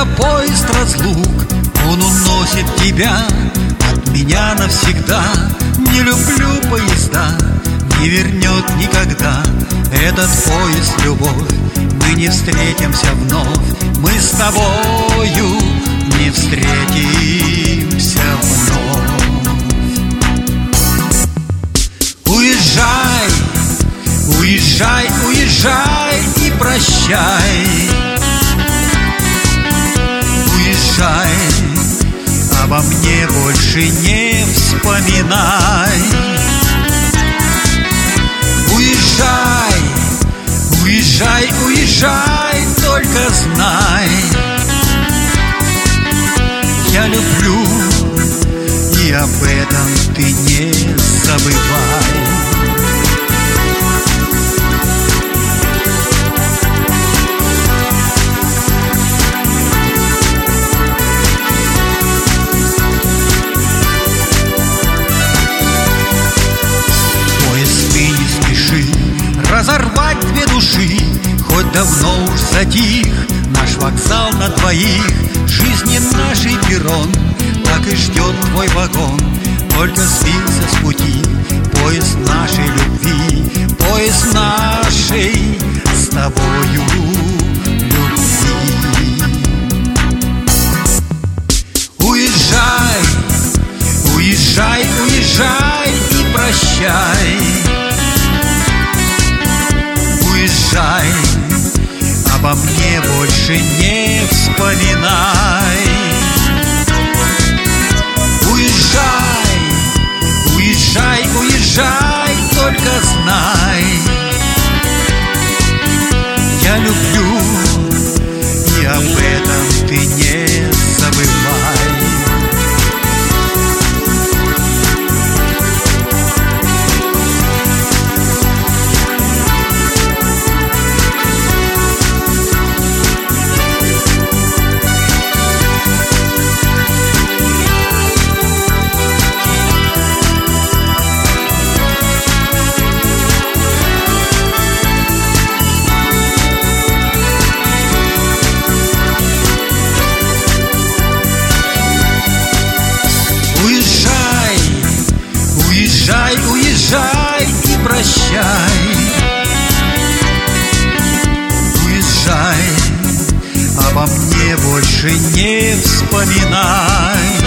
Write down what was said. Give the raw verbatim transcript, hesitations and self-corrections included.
поезд разлук, он уносит тебя от меня навсегда. Не люблю поезда, не вернет никогда этот поезд любовь. Мы не встретимся вновь, мы с тобою не встретимся вновь. Уезжай, уезжай, уезжай и прощай. Уезжай, обо мне больше не вспоминай. Уезжай, уезжай, уезжай, только знай, я люблю, и об этом ты не забывай. Разорвать две души, хоть давно уж затих наш вокзал на двоих. Жизни нашей перрон так и ждет твой вагон, только сбился с пути поезд нашей любви, поезд нашей с тобою любви. Уезжай, уезжай, уезжай и прощай. Уезжай, обо мне больше не вспоминай. Уезжай, уезжай, уезжай, только знай, я люблю, и об этом ты не забывай. Уезжай, уезжай и прощай. Уезжай, обо мне больше не вспоминай.